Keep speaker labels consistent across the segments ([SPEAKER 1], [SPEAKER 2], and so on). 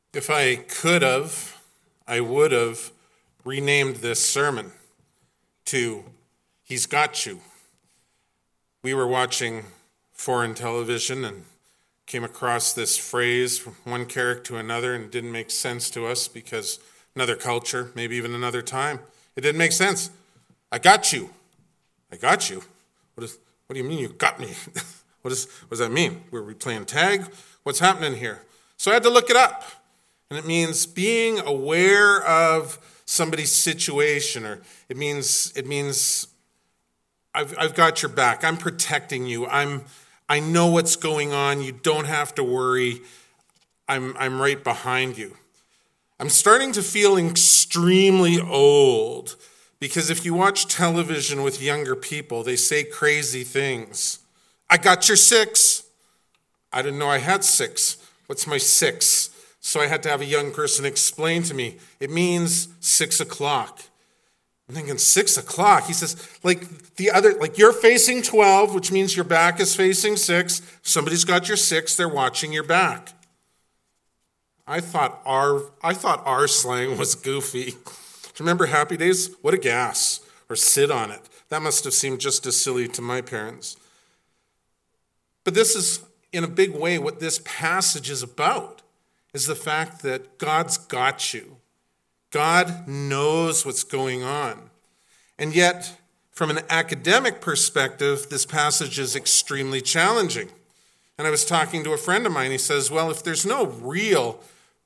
[SPEAKER 1] If I could have, I would have renamed this sermon to He's Got You. We were watching foreign television and came across this phrase from one character to another, and it didn't make sense to us because another culture, maybe even another time, it didn't make sense. I got you. I got you. What do you mean you got me? What does that mean? Were we playing tag? What's happening here? So I had to look it up. And it means being aware of somebody's situation, or it means I've got your back. I'm protecting you. I know what's going on. You don't have to worry. I'm right behind you. I'm starting to feel extremely old because if you watch television with younger people, they say crazy things. I got your 6. I didn't know I had 6. What's my 6? So I had to have a young person explain to me. It means 6 o'clock. I'm thinking 6 o'clock. He says, like you're facing 12, which means your back is facing 6. Somebody's got your 6. They're watching your back. I thought our slang was goofy. Do you remember Happy Days? What a gas. Or sit on it. That must have seemed just as silly to my parents. But this is, in a big way, what this passage is about. Is the fact that God's got you. God knows what's going on. And yet, from an academic perspective, this passage is extremely challenging. And I was talking to a friend of mine. He says, well, if there's no real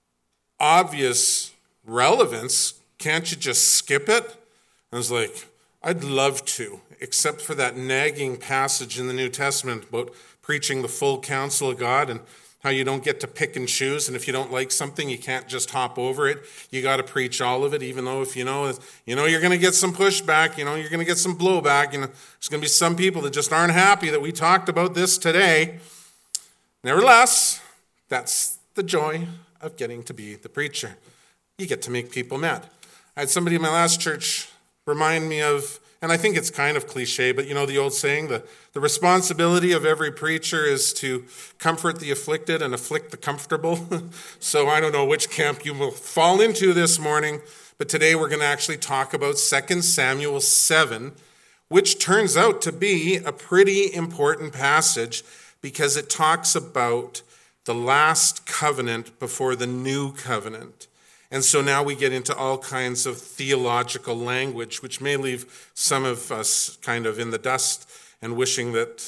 [SPEAKER 1] obvious relevance, can't you just skip it? I was like, I'd love to, except for that nagging passage in the New Testament about preaching the full counsel of God and how you don't get to pick and choose, and if you don't like something, you can't just hop over it. You got to preach all of it, even though if you know you're going to get some pushback, you're going to get some blowback, there's going to be some people that just aren't happy that we talked about this today. Nevertheless, that's the joy of getting to be the preacher. You get to make people mad. I had somebody in my last church remind me of, and I think it's kind of cliche, but the old saying, the responsibility of every preacher is to comfort the afflicted and afflict the comfortable. So I don't know which camp you will fall into this morning, but today we're going to actually talk about 2 Samuel 7, which turns out to be a pretty important passage because it talks about the last covenant before the new covenant. And so now we get into all kinds of theological language, which may leave some of us kind of in the dust and wishing that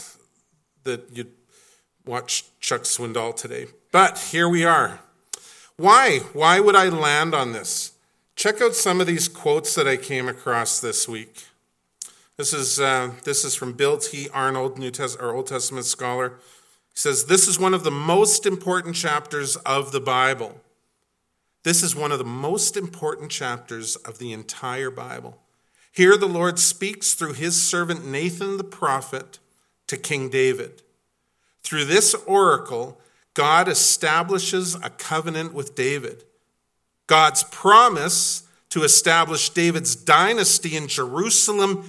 [SPEAKER 1] you'd watch Chuck Swindoll today. But here we are. Why? Why would I land on this? Check out some of these quotes that I came across this week. This is from Bill T. Arnold, Old Testament scholar. He says, this is one of the most important chapters of the Bible. This is one of the most important chapters of the entire Bible. Here the Lord speaks through his servant Nathan the prophet to King David. Through this oracle, God establishes a covenant with David. God's promise to establish David's dynasty in Jerusalem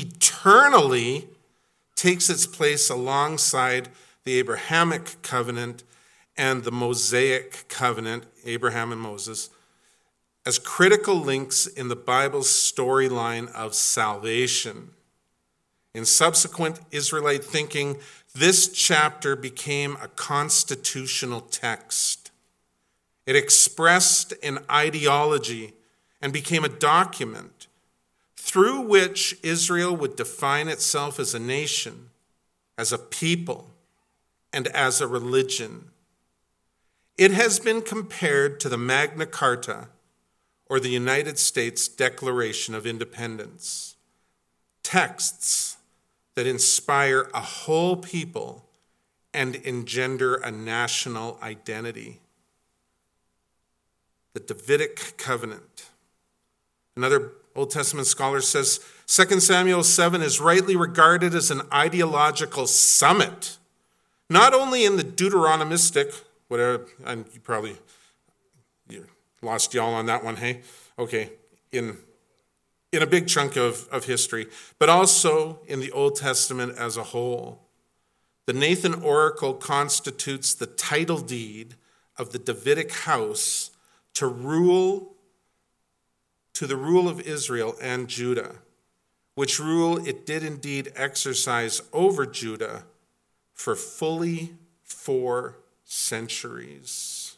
[SPEAKER 1] eternally takes its place alongside the Abrahamic covenant and the Mosaic covenant, Abraham and Moses, as critical links in the Bible's storyline of salvation. In subsequent Israelite thinking, this chapter became a constitutional text. It expressed an ideology and became a document through which Israel would define itself as a nation, as a people, and as a religion. It has been compared to the Magna Carta or the United States Declaration of Independence, texts that inspire a whole people and engender a national identity. The Davidic covenant. Another Old Testament scholar says 2 Samuel 7 is rightly regarded as an ideological summit, not only in the Deuteronomistic, whatever, and you lost y'all on that one, hey? Okay, in a big chunk of history, but also in the Old Testament as a whole. The Nathan Oracle constitutes the title deed of the Davidic house to the rule of Israel and Judah, which rule it did indeed exercise over Judah for fully 4 centuries.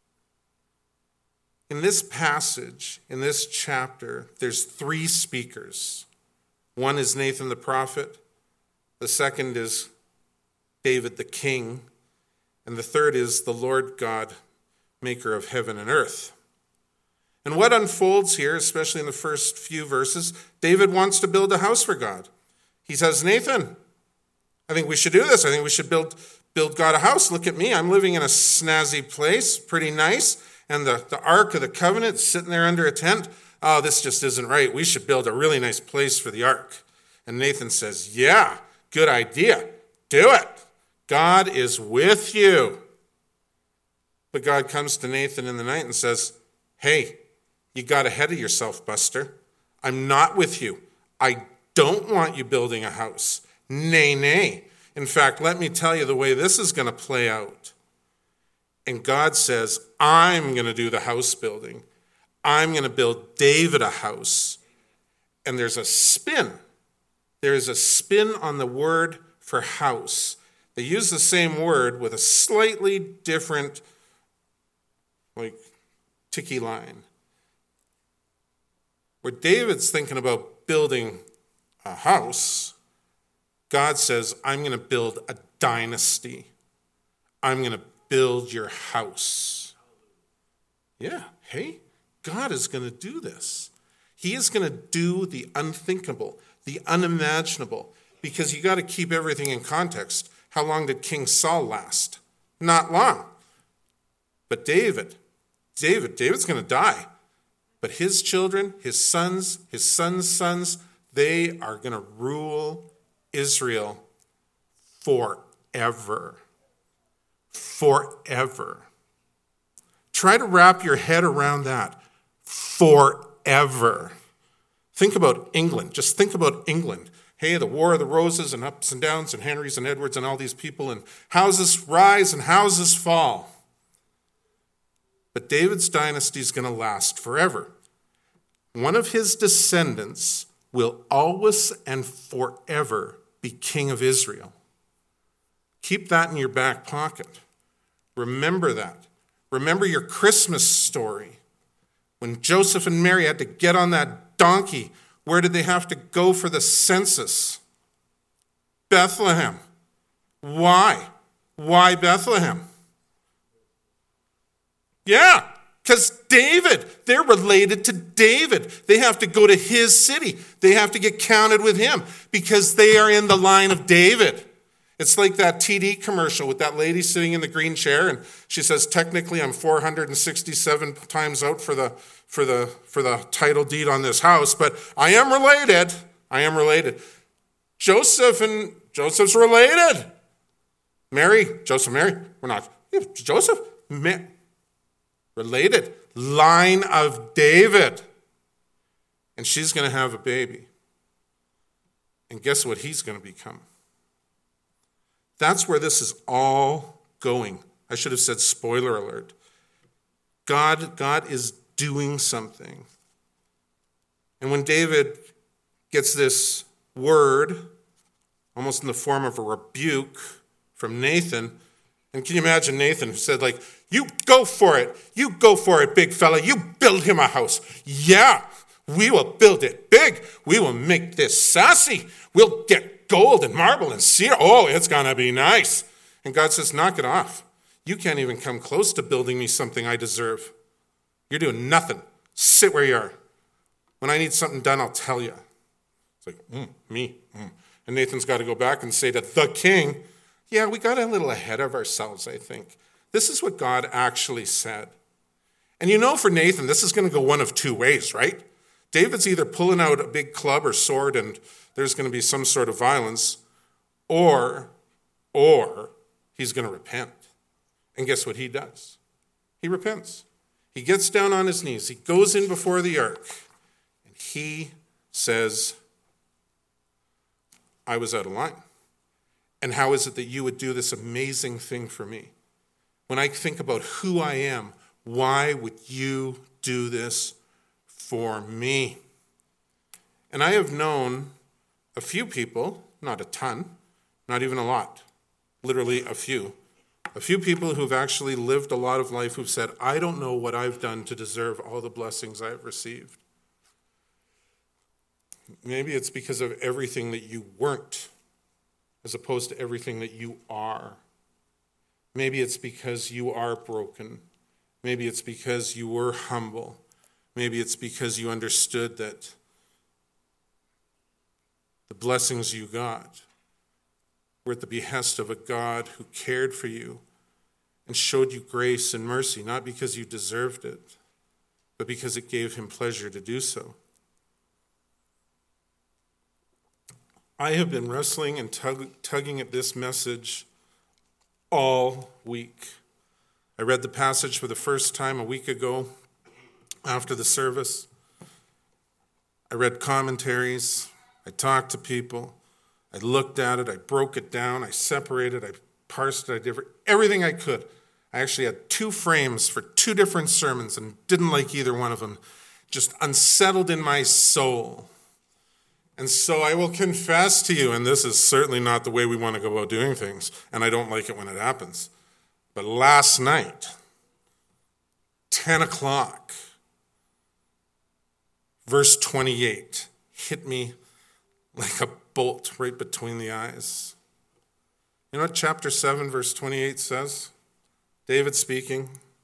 [SPEAKER 1] In this passage, in this chapter, there's 3 speakers. One is Nathan the prophet, the second is David the king, and the third is the Lord God, maker of heaven and earth. And what unfolds here, especially in the first few verses, David wants to build a house for God. He says, Nathan, I think we should do this. I think we should build God a house. Look at me. I'm living in a snazzy place, pretty nice. And the Ark of the Covenant is sitting there under a tent. Oh, this just isn't right. We should build a really nice place for the Ark. And Nathan says, yeah, good idea. Do it. God is with you. But God comes to Nathan in the night and says, hey, you got ahead of yourself, Buster. I'm not with you. I don't want you building a house. Nay, nay. In fact, let me tell you the way this is going to play out. And God says, I'm going to do the house building. I'm going to build David a house. And there's a spin. There is a spin on the word for house. They use the same word with a slightly different, ticky line. Where David's thinking about building a house, God says, I'm going to build a dynasty. I'm going to build your house. Yeah, hey, God is going to do this. He is going to do the unthinkable, the unimaginable, because you got to keep everything in context. How long did King Saul last? Not long. But David's going to die. But his children, his sons' sons, they are going to rule Israel forever. Forever. Try to wrap your head around that. Forever. Think about England. Just think about England. Hey, the War of the Roses and ups and downs and Henrys and Edwards and all these people, and houses rise and houses fall. But David's dynasty is going to last forever. One of his descendants will always and forever be king of Israel. Keep that in your back pocket. Remember that. Remember your Christmas story. When Joseph and Mary had to get on that donkey, where did they have to go for the census? Bethlehem. Why? Why Bethlehem? Yeah, because David, they're related to David. They have to go to his city. They have to get counted with him because they are in the line of David. It's like that TD commercial with that lady sitting in the green chair, and she says, technically I'm 467 times out for the title deed on this house, but I am related. I am related. Joseph's related. Joseph, Mary, we're not. Joseph, related. Line of David. And she's going to have a baby. And guess what he's going to become? That's where this is all going. I should have said spoiler alert. God is doing something. And when David gets this word, almost in the form of a rebuke from Nathan, and can you imagine Nathan who said, you go for it. You go for it, big fella. You build him a house. Yeah, we will build it big. We will make this sassy. We'll get gold and marble and cedar. Oh, it's going to be nice. And God says, knock it off. You can't even come close to building me something I deserve. You're doing nothing. Sit where you are. When I need something done, I'll tell you. It's like, me. And Nathan's got to go back and say to the king, yeah, we got a little ahead of ourselves, I think. This is what God actually said. And for Nathan, this is going to go one of two ways, right? David's either pulling out a big club or sword and there's going to be some sort of violence, or he's going to repent. And guess what he does? He repents. He gets down on his knees. He goes in before the ark, and he says, I was out of line. And how is it that you would do this amazing thing for me? when I think about who I am, why would you do this for me? And I have known a few people, not a ton, not even a lot, literally a few people who've actually lived a lot of life who've said, I don't know what I've done to deserve all the blessings I've received. Maybe it's because of everything that you weren't, as opposed to everything that you are. Maybe it's because you are broken. Maybe it's because you were humble. Maybe it's because you understood that the blessings you got were at the behest of a God who cared for you and showed you grace and mercy, not because you deserved it, but because it gave him pleasure to do so. I have been wrestling and tugging at this message all week. I read the passage for the first time a week ago after the service. I read commentaries. I talked to people. I looked at it. I broke it down. I separated. I parsed it. I did everything I could. I actually had 2 frames for 2 different sermons and didn't like either one of them. Just unsettled in my soul. And so I will confess to you, and this is certainly not the way we want to go about doing things, and I don't like it when it happens. But last night, 10 o'clock, verse 28 hit me like a bolt right between the eyes. You know what chapter 7, verse 28 says? David speaking.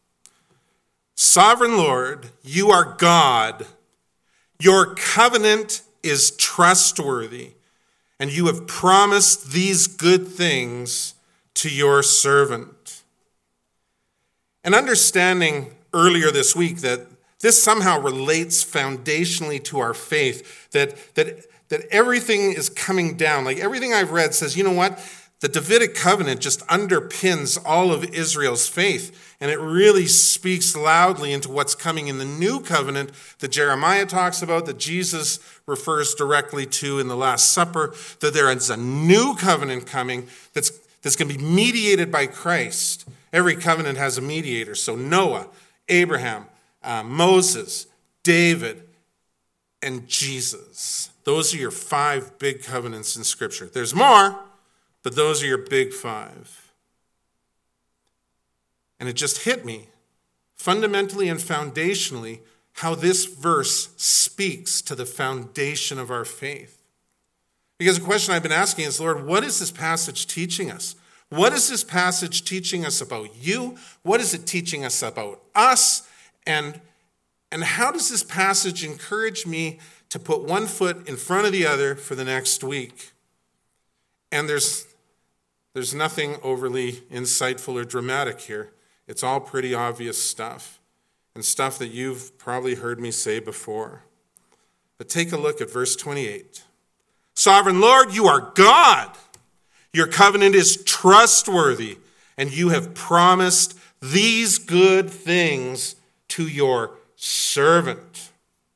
[SPEAKER 1] Sovereign Lord, you are God. Your covenant is trustworthy, and you have promised these good things to your servant. And understanding earlier this week that this somehow relates foundationally to our faith, that everything is coming down. Like everything I've read says, you know what? The Davidic covenant just underpins all of Israel's faith, and it really speaks loudly into what's coming in the new covenant that Jeremiah talks about, that Jesus refers directly to in the Last Supper, that there is a new covenant coming that's going to be mediated by Christ. Every covenant has a mediator. So Noah, Abraham, Moses, David, and Jesus. Those are your 5 big covenants in Scripture. There's more, but those are your big 5. And it just hit me, fundamentally and foundationally, how this verse speaks to the foundation of our faith. Because the question I've been asking is, Lord, what is this passage teaching us? What is this passage teaching us about you? What is it teaching us about us? And how does this passage encourage me to put one foot in front of the other for the next week? And there's nothing overly insightful or dramatic here. It's all pretty obvious stuff, and stuff that you've probably heard me say before. But take a look at verse 28. Sovereign Lord, you are God. Your covenant is trustworthy, and you have promised these good things to your servant.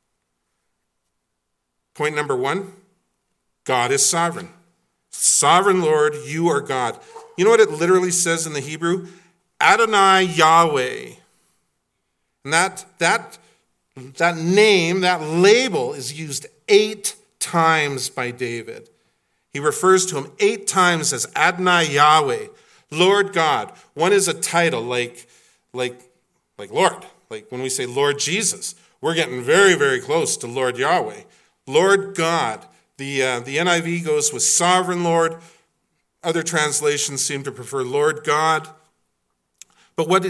[SPEAKER 1] Point number 1, God is sovereign. Sovereign Lord, you are God. You know what it literally says in the Hebrew? Adonai Yahweh. And that name, that label is used 8 times by David. He refers to him 8 times as Adonai Yahweh, Lord God. One is a title like Lord. Like when we say Lord Jesus, we're getting very, very close to Lord Yahweh. Lord God. The NIV goes with Sovereign Lord. Other translations seem to prefer Lord God. But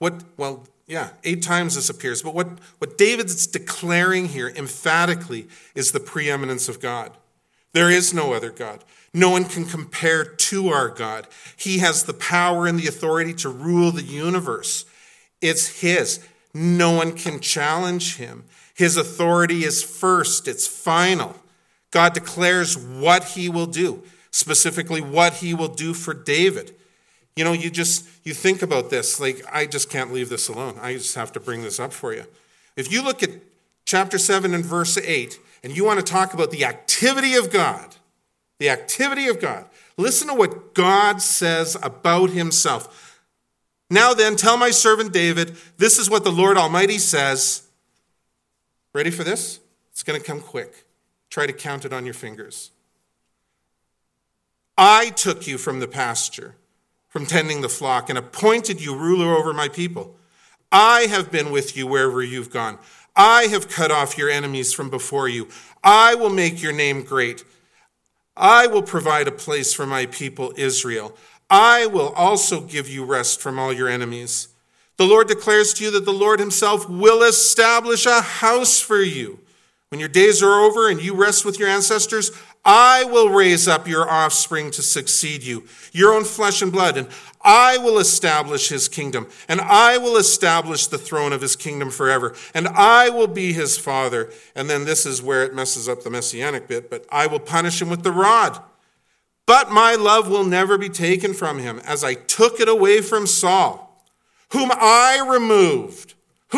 [SPEAKER 1] 8 times this appears. But what David's declaring here emphatically is the preeminence of God. There is no other God. No one can compare to our God. He has the power and the authority to rule the universe. It's his. No one can challenge him. His authority is first. It's final. God declares what he will do, specifically what he will do for David. You know, you think about this, like, I just can't leave this alone. I just have to bring this up for you. If you look at chapter 7 and verse 8, and you want to talk about the activity of God, listen to what God says about himself. Now then, tell my servant David, this is what the Lord Almighty says. Ready for this? It's going to come quick. Try to count it on your fingers. I took you from the pasture, from tending the flock, and appointed you ruler over my people. I have been with you wherever you've gone. I have cut off your enemies from before you. I will make your name great. I will provide a place for my people Israel. I will also give you rest from all your enemies. The Lord declares to you that the Lord himself will establish a house for you. When your days are over and you rest with your ancestors, I will raise up your offspring to succeed you, your own flesh and blood, and I will establish his kingdom, and I will establish the throne of his kingdom forever, and I will be his father. And then this is where it messes up the messianic bit, but I will punish him with the rod. But my love will never be taken from him, as I took it away from Saul, whom I removed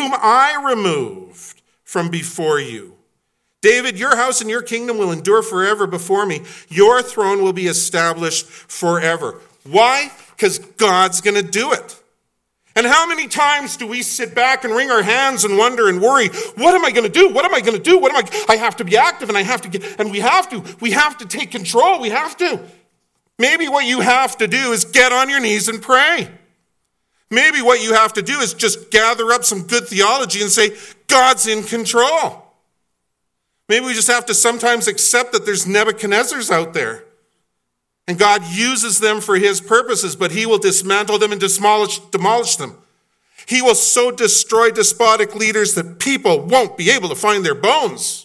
[SPEAKER 1] from before you. David, your house and your kingdom will endure forever before me. Your throne will be established forever. Why? Because God's going to do it. And how many times do we sit back and wring our hands and wonder and worry, what am I going to do? What am I going to do? I have to be active and we have to take control. We have to. Maybe what you have to do is get on your knees and pray. Maybe what you have to do is just gather up some good theology and say, God's in control. Maybe we just have to sometimes accept that there's Nebuchadnezzars out there. And God uses them for his purposes, but he will dismantle them and demolish them. He will so destroy despotic leaders that people won't be able to find their bones.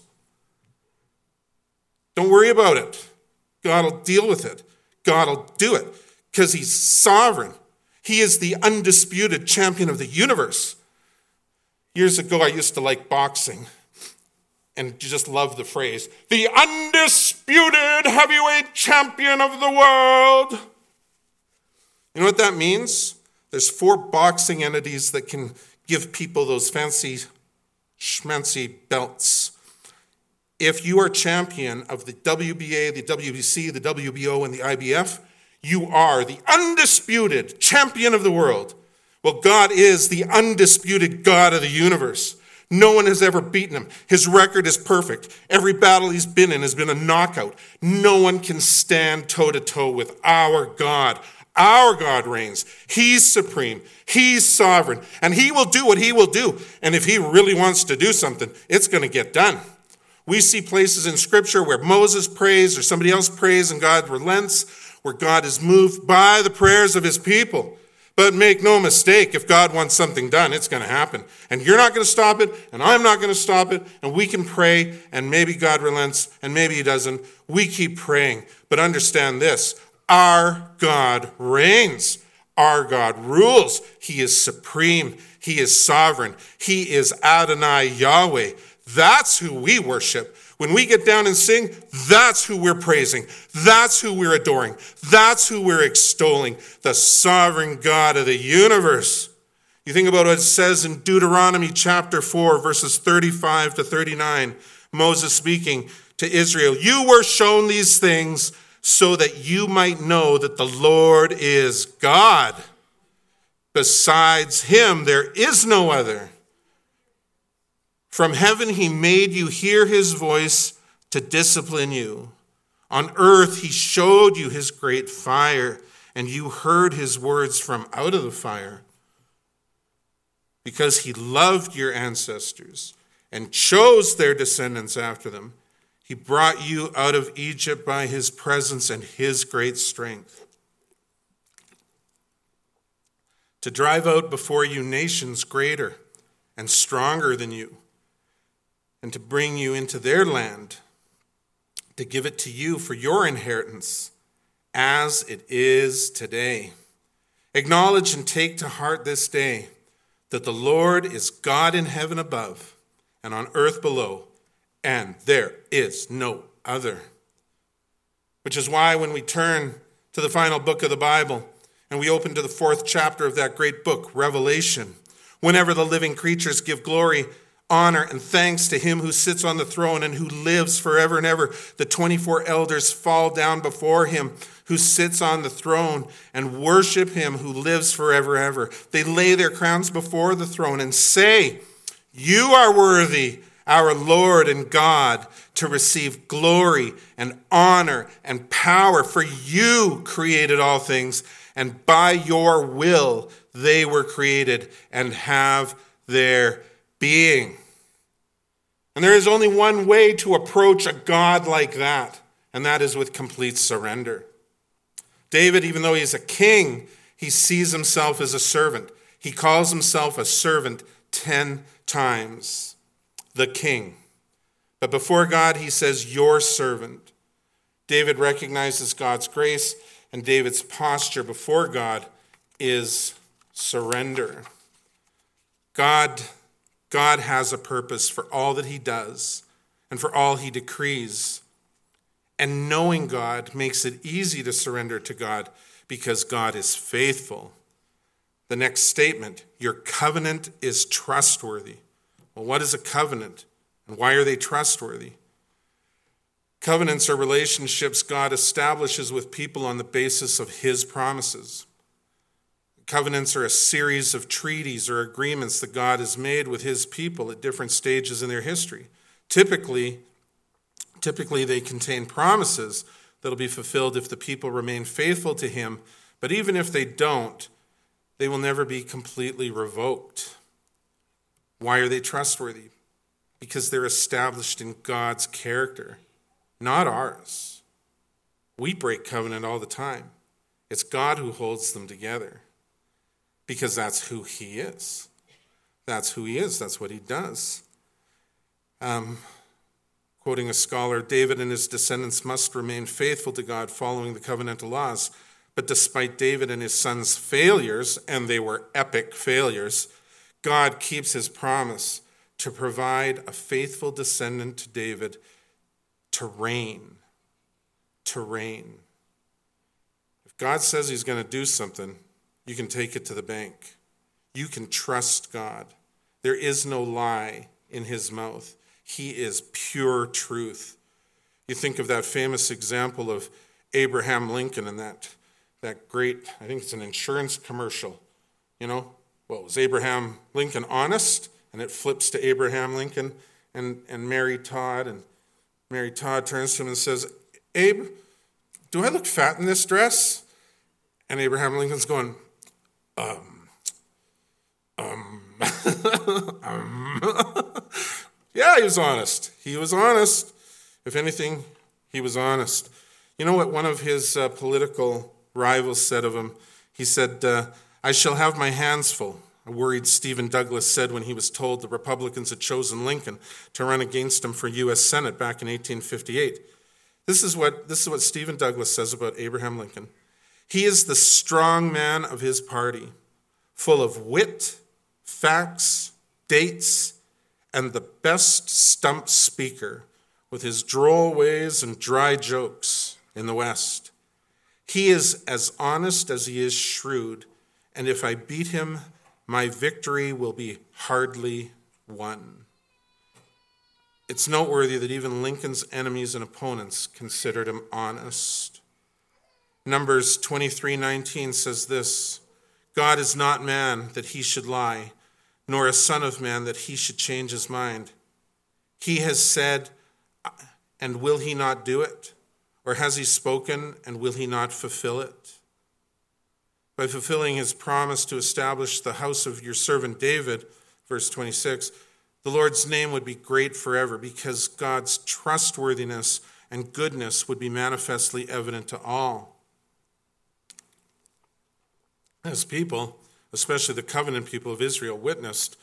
[SPEAKER 1] Don't worry about it. God will deal with it. God will do it because he's sovereign. He is the undisputed champion of the universe. Years ago, I used to like boxing. And you just love the phrase, the undisputed heavyweight champion of the world. You know what that means? There's 4 boxing entities that can give people those fancy, schmancy belts. If you are champion of the WBA, the WBC, the WBO, and the IBF, you are the undisputed champion of the world. Well, God is the undisputed God of the universe. No one has ever beaten him. His record is perfect. Every battle he's been in has been a knockout. No one can stand toe-to-toe with our God. Our God reigns. He's supreme. He's sovereign. And he will do what he will do. And if he really wants to do something, it's going to get done. We see places in Scripture where Moses prays or somebody else prays and God relents, where God is moved by the prayers of his people. But make no mistake, if God wants something done, it's going to happen. And you're not going to stop it, and I'm not going to stop it, and we can pray, and maybe God relents, and maybe he doesn't. We keep praying. But understand this, our God reigns. Our God rules. He is supreme. He is sovereign. He is Adonai Yahweh. That's who we worship. When we get down and sing, that's who we're praising. That's who we're adoring. That's who we're extolling, the sovereign God of the universe. You think about what it says in Deuteronomy chapter 4, verses 35 to 39. Moses speaking to Israel, you were shown these things so that you might know that the Lord is God. Besides him, there is no other. From heaven he made you hear his voice to discipline you. On earth he showed you his great fire, and you heard his words from out of the fire. Because he loved your ancestors and chose their descendants after them, he brought you out of Egypt by his presence and his great strength, to drive out before you nations greater and stronger than you, and to bring you into their land, to give it to you for your inheritance, as it is today. Acknowledge and take to heart this day that the Lord is God in heaven above and on earth below, and there is no other. Which is why when we turn to the final book of the Bible and we open to the 4th chapter of that great book, Revelation, whenever the living creatures give glory Honor and thanks to him who sits on the throne and who lives forever and ever. The 24 elders fall down before him who sits on the throne and worship him who lives forever and ever. They lay their crowns before the throne and say, "You are worthy, our Lord and God, to receive glory and honor and power, for you created all things, and by your will they were created and have their being." And there is only one way to approach a God like that, and that is with complete surrender. David, even though he's a king, he sees himself as a servant. He calls himself a servant 10 times. The king. But before God, he says, "Your servant." David recognizes God's grace, and David's posture before God is surrender. God has a purpose for all that he does and for all he decrees. And knowing God makes it easy to surrender to God because God is faithful. The next statement, your covenant is trustworthy. Well, what is a covenant, and why are they trustworthy? Covenants are relationships God establishes with people on the basis of his promises. Covenants are a series of treaties or agreements that God has made with his people at different stages in their history. Typically, they contain promises that will be fulfilled if the people remain faithful to him, but even if they don't, they will never be completely revoked. Why are they trustworthy? Because they're established in God's character, not ours. We break covenant all the time. It's God who holds them together because that's who he is. That's who he is. That's what he does. Quoting a scholar, David and his descendants must remain faithful to God following the covenantal laws. But despite David and his sons' failures, and they were epic failures, God keeps his promise to provide a faithful descendant to David to reign. To reign. If God says he's going to do something, you can take it to the bank. You can trust God. There is no lie in his mouth. He is pure truth. You think of that famous example of Abraham Lincoln and that great, I think it's an insurance commercial. Was Abraham Lincoln honest? And it flips to Abraham Lincoln and Mary Todd. And Mary Todd turns to him and says, "Abe, do I look fat in this dress?" And Abraham Lincoln's going, Yeah, he was honest. He was honest. If anything, he was honest. You know what one of his political rivals said of him? He said, "I shall have my hands full." A worried Stephen Douglas said when he was told the Republicans had chosen Lincoln to run against him for U.S. Senate back in 1858. This is what Stephen Douglas says about Abraham Lincoln. He is the strong man of his party, full of wit, facts, dates, and the best stump speaker with his droll ways and dry jokes in the West. He is as honest as he is shrewd, and if I beat him, my victory will be hardly won. It's noteworthy that even Lincoln's enemies and opponents considered him honest. Numbers 23:19 says this, "God is not man that he should lie, nor a son of man that he should change his mind. He has said, and will he not do it? Or has he spoken, and will he not fulfill it?" By fulfilling his promise to establish the house of your servant David, verse 26, the Lord's name would be great forever because God's trustworthiness and goodness would be manifestly evident to all. As people, especially the covenant people of Israel, witnessed,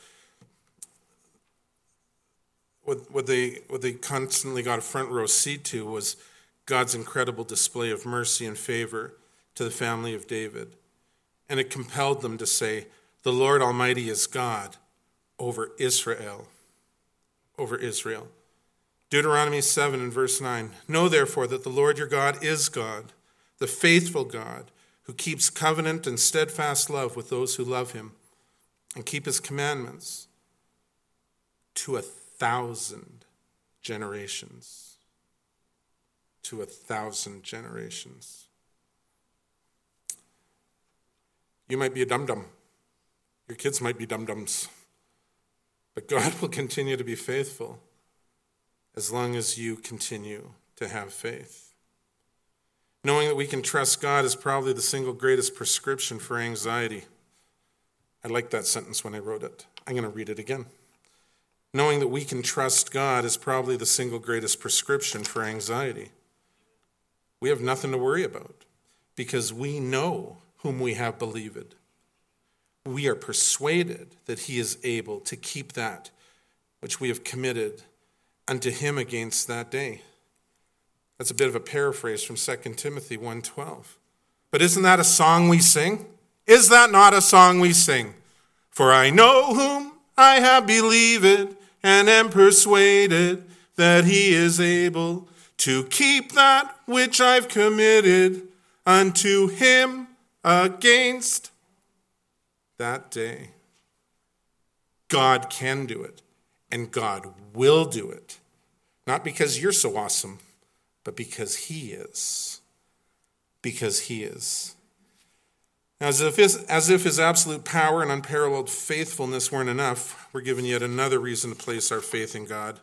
[SPEAKER 1] what they constantly got a front row seat to was God's incredible display of mercy and favor to the family of David. And it compelled them to say, "The Lord Almighty is God over Israel." Over Israel. Deuteronomy 7 and verse 9. "Know therefore that the Lord your God is God, the faithful God, who keeps covenant and steadfast love with those who love him and keep his commandments." to 1,000 generations. To 1,000 generations. You might be a dum-dum. Your kids might be dum-dums. But God will continue to be faithful as long as you continue to have faith. Knowing that we can trust God is probably the single greatest prescription for anxiety. I liked that sentence when I wrote it. I'm going to read it again. Knowing that we can trust God is probably the single greatest prescription for anxiety. We have nothing to worry about because we know whom we have believed. We are persuaded that he is able to keep that which we have committed unto him against that day. That's a bit of a paraphrase from 2 Timothy 1:12. But isn't that a song we sing? Is that not a song we sing? For I know whom I have believed and am persuaded that he is able to keep that which I've committed unto him against that day. God can do it, and God will do it. Not because you're so awesome, but because he is. Because he is. As if his absolute power and unparalleled faithfulness weren't enough, we're given yet another reason to place our faith in God.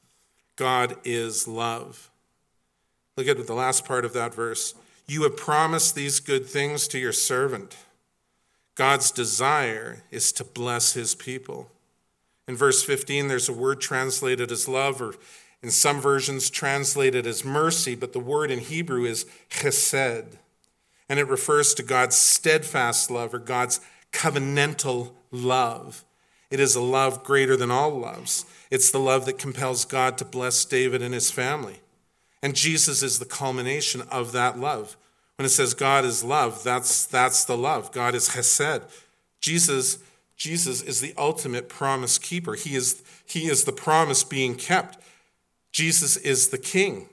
[SPEAKER 1] God is love. Look at the last part of that verse. You have promised these good things to your servant. God's desire is to bless his people. In verse 15, there's a word translated as love, or in some versions translated as mercy, but the word in Hebrew is chesed. And it refers to God's steadfast love or God's covenantal love. It is a love greater than all loves. It's the love that compels God to bless David and his family. And Jesus is the culmination of that love. When it says God is love, that's the love. God is chesed. Jesus is the ultimate promise keeper. He is the promise being kept. Jesus is the King,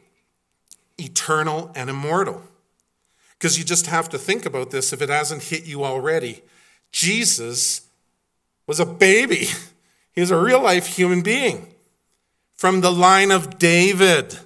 [SPEAKER 1] eternal and immortal. Because you just have to think about this if it hasn't hit you already. Jesus was a baby. He was a real-life human being from the line of David.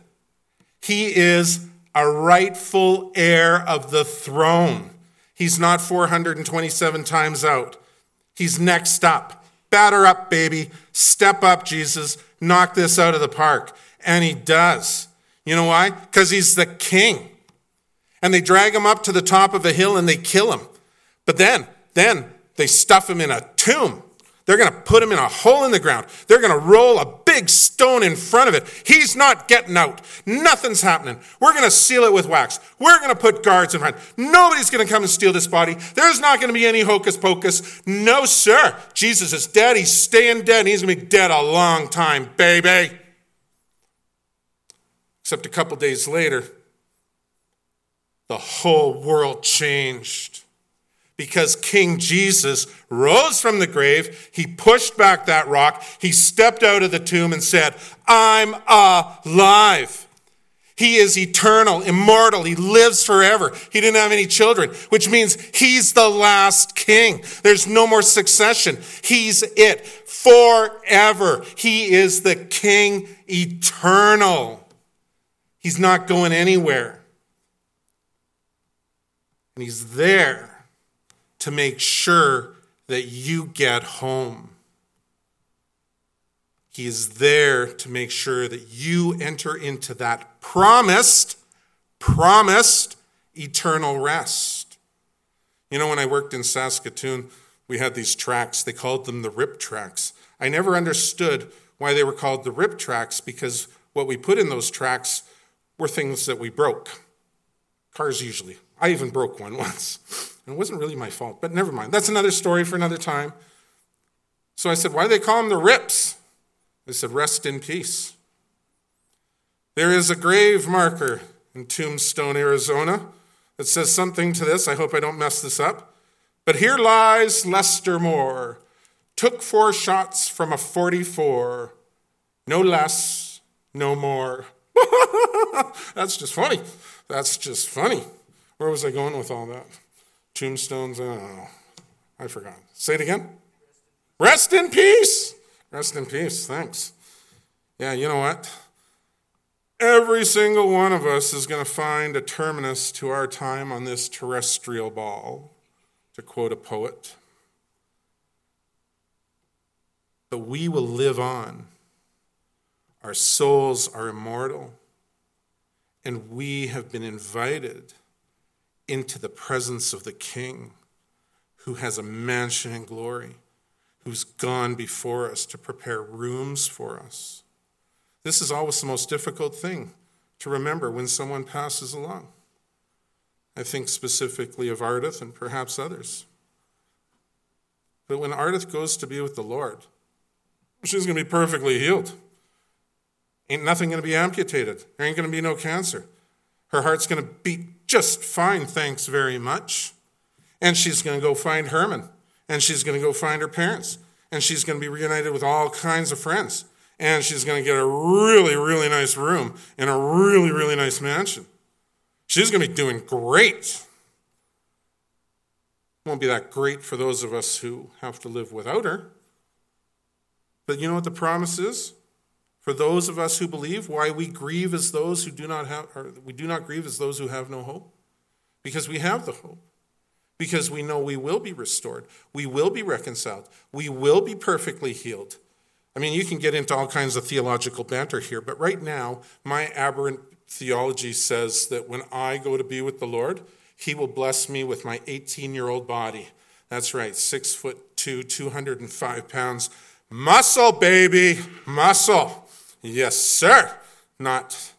[SPEAKER 1] He is a rightful heir of the throne. He's not 427 times out. He's next up. Batter up, baby. Step up, Jesus. Knock this out of the park. And he does. You know why? Because he's the king. And they drag him up to the top of a hill and they kill him. But then they stuff him in a tomb. They're going to put him in a hole in the ground. They're going to roll a big stone in front of it. He's not getting out. Nothing's happening. We're going to seal it with wax. We're going to put guards in front. Nobody's going to come and steal this body. There's not going to be any hocus pocus. No, sir. Jesus is dead. He's staying dead. And he's going to be dead a long time, baby. Except a couple days later, the whole world changed. Because King Jesus rose from the grave, he pushed back that rock, he stepped out of the tomb and said, I'm alive. He is eternal, immortal, he lives forever. He didn't have any children, which means he's the last king. There's no more succession. He's it forever. He is the king eternal. He's not going anywhere. And he's there to make sure that you get home. He is there to make sure that you enter into that promised eternal rest. You know, when I worked in Saskatoon, we had these tracks. They called them the RIP tracks. I never understood why they were called the RIP tracks, because what we put in those tracks were things that we broke. Cars usually. I even broke one once. And it wasn't really my fault, but never mind. That's another story for another time. So I said, why do they call them the RIPs? They said, rest in peace. There is a grave marker in Tombstone, Arizona, that says something to this. I hope I don't mess this up. But here lies Lester Moore. Took 4 shots from a .44. No less, no more. That's just funny. That's just funny. Where was I going with all that? Tombstones, I don't know. I forgot. Say it again. Rest in peace. Rest in peace. Thanks. Yeah, you know what? Every single one of us is going to find a terminus to our time on this terrestrial ball, to quote a poet. But we will live on. Our souls are immortal. And we have been invited into the presence of the King, who has a mansion in glory, who's gone before us to prepare rooms for us. This is always the most difficult thing to remember when someone passes along. I think specifically of Ardith and perhaps others. But when Ardith goes to be with the Lord, she's going to be perfectly healed. Ain't nothing going to be amputated. There ain't going to be no cancer. Her heart's going to beat just fine, thanks very much. And she's going to go find Herman. And she's going to go find her parents. And she's going to be reunited with all kinds of friends. And she's going to get a really, really nice room in a really, really nice mansion. She's going to be doing great. Won't be that great for those of us who have to live without her. But you know what the promise is? For those of us who believe, why we grieve as those who do not have, or we do not grieve as those who have no hope. Because we have the hope. Because we know we will be restored. We will be reconciled. We will be perfectly healed. I mean, you can get into all kinds of theological banter here, but right now, my aberrant theology says that when I go to be with the Lord, he will bless me with my 18-year-old body. That's right, 6'2", 205 pounds. Muscle, baby, muscle. Yes, sir. Not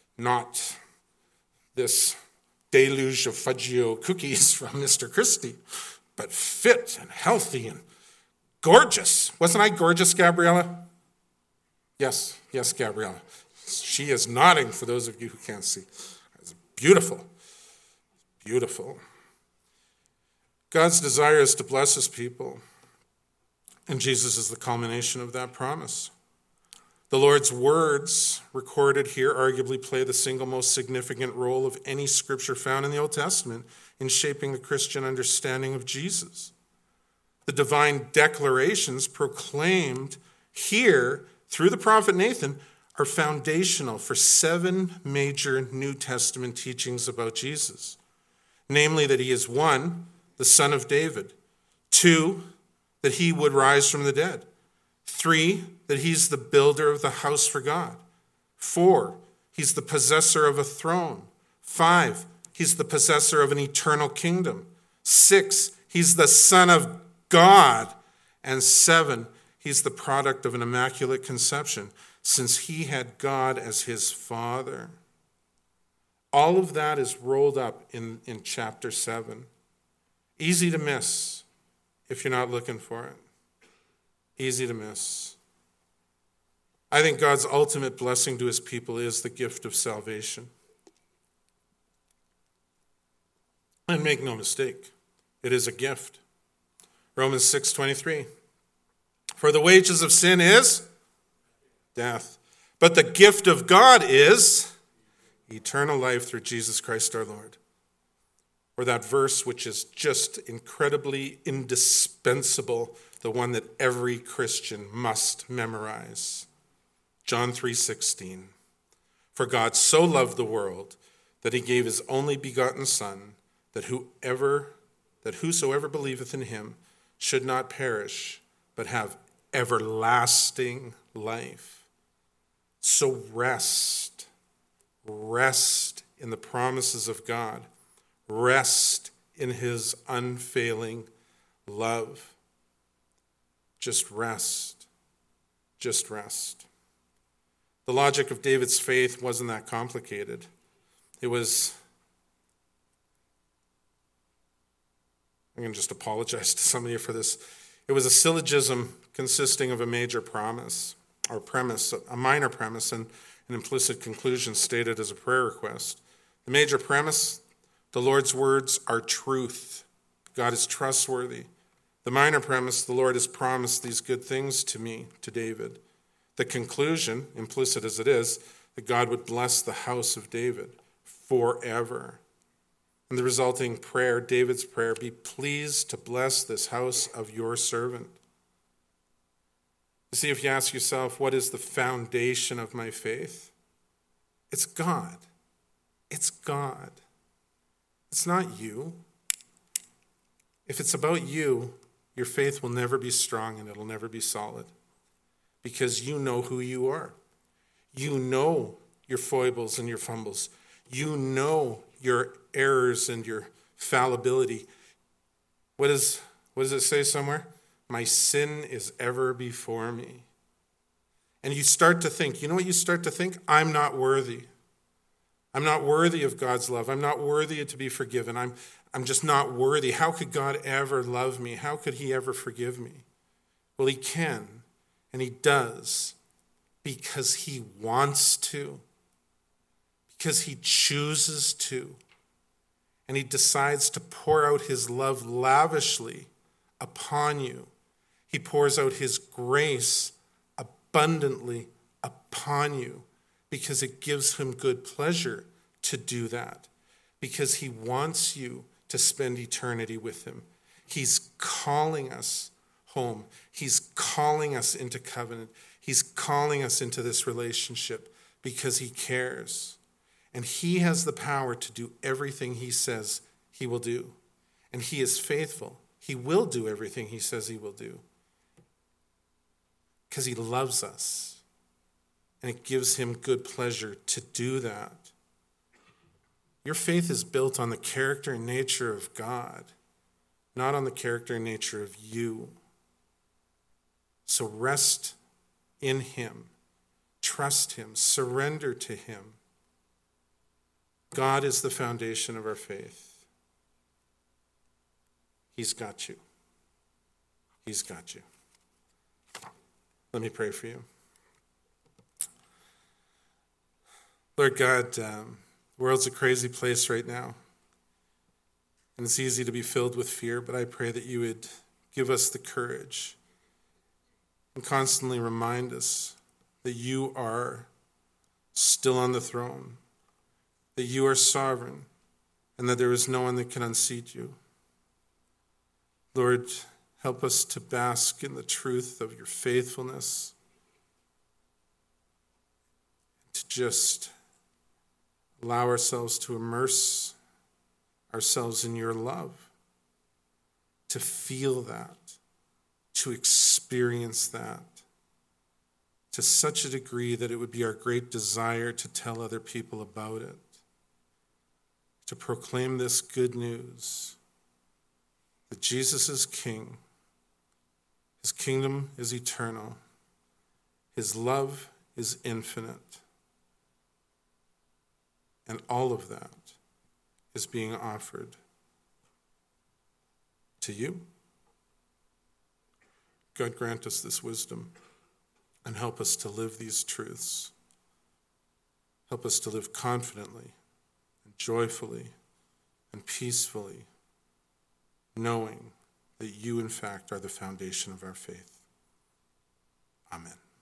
[SPEAKER 1] this deluge of Fudgio cookies from Mr. Christie, but fit and healthy and gorgeous. Wasn't I gorgeous, Gabriella? Yes, Gabriella. She is nodding for those of you who can't see. It's beautiful, beautiful. God's desire is to bless his people, and Jesus is the culmination of that promise. The Lord's words recorded here arguably play the single most significant role of any scripture found in the Old Testament in shaping the Christian understanding of Jesus. The divine declarations proclaimed here through the prophet Nathan are foundational for 7 major New Testament teachings about Jesus. Namely, that he is 1, the son of David; 2, that he would rise from the dead; 3, that he's the builder of the house for God; 4, he's the possessor of a throne; 5, he's the possessor of an eternal kingdom; 6, he's the Son of God; and 7, he's the product of an immaculate conception, since he had God as his Father. All of that is rolled up in chapter 7. Easy to miss if you're not looking for it. Easy to miss. I think God's ultimate blessing to his people is the gift of salvation. And make no mistake, it is a gift. Romans 6:23. For the wages of sin is death, but the gift of God is eternal life through Jesus Christ our Lord. Or that verse which is just incredibly indispensable, the one that every Christian must memorize. John 3:16. For God so loved the world that he gave his only begotten Son, that whosoever believeth in him should not perish, but have everlasting life. So rest in the promises of God. Rest in his unfailing love. Just rest. Just rest. The logic of David's faith wasn't that complicated. I'm going to just apologize to some of you for this. It was a syllogism consisting of a major promise, or premise, a minor premise, and an implicit conclusion stated as a prayer request. The major premise: the Lord's words are truth. God is trustworthy. The minor premise: the Lord has promised these good things to me, to David. The conclusion, implicit as it is, that God would bless the house of David forever. And the resulting prayer, David's prayer: be pleased to bless this house of your servant. See, if you ask yourself, what is the foundation of my faith? It's God. It's God. It's not you. If it's about you, your faith will never be strong and it'll never be solid because you know who you are. You know your foibles and your fumbles. You know your errors and your fallibility. What does it say somewhere? My sin is ever before me. And you start to think, you know what you start to think? I'm not worthy. I'm not worthy of God's love. I'm not worthy to be forgiven. I'm just not worthy. How could God ever love me? How could he ever forgive me? Well, he can, and he does, because he wants to, because he chooses to, and he decides to pour out his love lavishly upon you. He pours out his grace abundantly upon you because it gives him good pleasure to do that, because he wants you to spend eternity with him. He's calling us home. He's calling us into covenant. He's calling us into this relationship because he cares. And he has the power to do everything he says he will do. And he is faithful. He will do everything he says he will do because he loves us. And it gives him good pleasure to do that. Your faith is built on the character and nature of God, not on the character and nature of you. So rest in him. Trust him. Surrender to him. God is the foundation of our faith. He's got you. He's got you. Let me pray for you. Lord God, the world's a crazy place right now. And it's easy to be filled with fear, but I pray that you would give us the courage and constantly remind us that you are still on the throne, that you are sovereign, and that there is no one that can unseat you. Lord, help us to bask in the truth of your faithfulness, to just allow ourselves to immerse ourselves in your love, to feel that, to experience that to such a degree that it would be our great desire to tell other people about it, to proclaim this good news that Jesus is King, his kingdom is eternal, his love is infinite, and all of that is being offered to you. God, grant us this wisdom and help us to live these truths. Help us to live confidently and joyfully and peacefully, knowing that you, in fact, are the foundation of our faith. Amen.